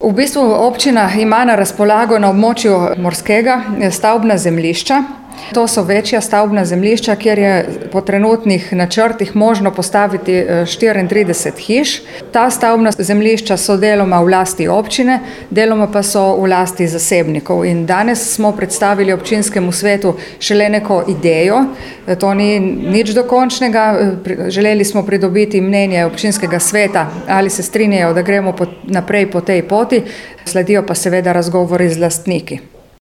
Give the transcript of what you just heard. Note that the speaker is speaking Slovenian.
V bistvu občina ima na razpolago na območju Morskega stavbna zemljišča. To so večja stavbna zemljišča, kjer je po trenutnih načrtih možno postaviti 34 hiš. Ta stavbna zemljišča so deloma v lasti občine, deloma pa so v lasti zasebnikov. In danes smo predstavili občinskemu svetu šele neko idejo. To ni nič dokončnega. Želeli smo pridobiti mnenje občinskega sveta, ali se strinjajo, da gremo naprej po tej poti. Sledijo pa seveda razgovori z lastniki.